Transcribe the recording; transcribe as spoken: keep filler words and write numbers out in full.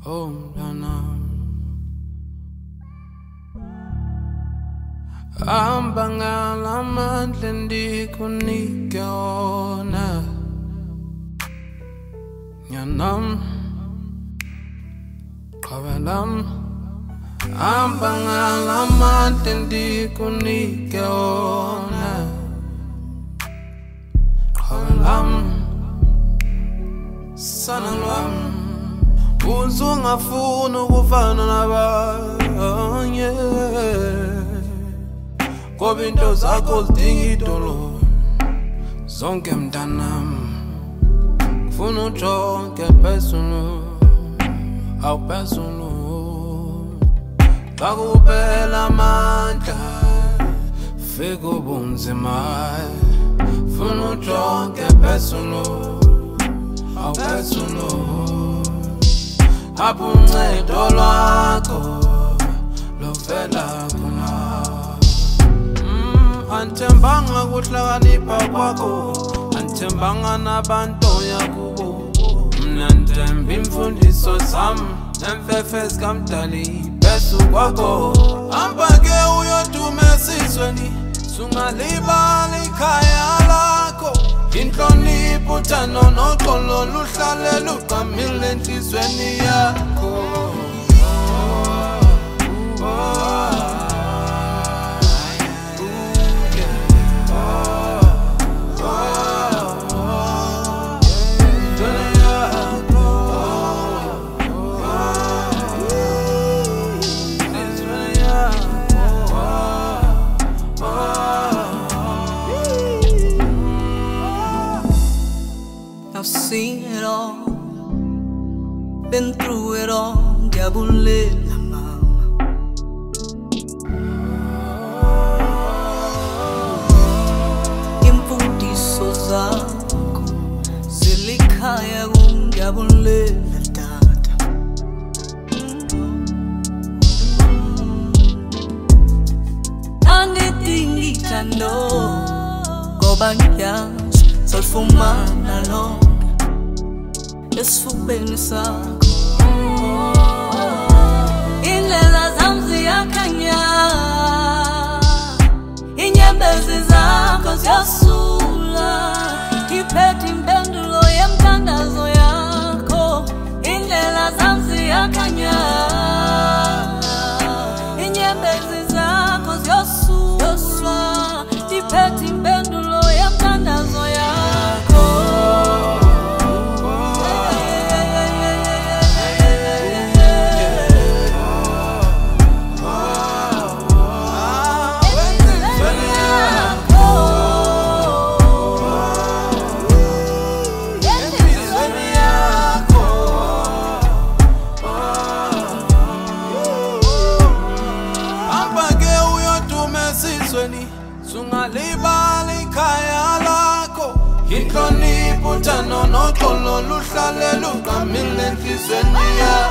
Oh mntanam, hamba ngalamandla ndikunike wona nyanam qabalam. Hamba ngalamandla ndikunike wona qabalam. Sana lwam uzungafuna ukufana nabanye, ngoba into zakho zidinga idolo zonke mntanam. Ngifuna ujonge phezulu, awu phezulu. Xa kuphela amandla fika ubunzima. Ngifuna ujonge phezulu, awu phezulu. Apho uncedo lwakho lovela khona. Mm, Anthembanga kuhlakanipha kwakho, anthembanga nabantoya kubo. Mna nthemba imfundiso zam nemfefe zikamdali phezu kwakho. Hamba ke uyodume esizweni, sungalibali ikhaya lakho. Inhlonipho, uthando noxolo luhlale luqamile enhlizweni yakho. I've seen it all, been through it all, ndiyabulela mama. Imfundiso zakho zilikhaya kum, ndiyabulela tata. Andidingi ithando ngoba ngiyazi solifumana lonke esifubeni sakho. Indlela zam ziyakhanya, inyembezi zakho ziyasula. Ngiphethe impendulo yemthandazo yakho. Indlela zam ziyakhanya, inyembezi zakho ziyasula. Ngiphethe impendulo yemthandazo yakho. Sungalibali ikhaya lakho. Inhlonipho, uthando noxolo luhlale luqamile enhlizweni yakho.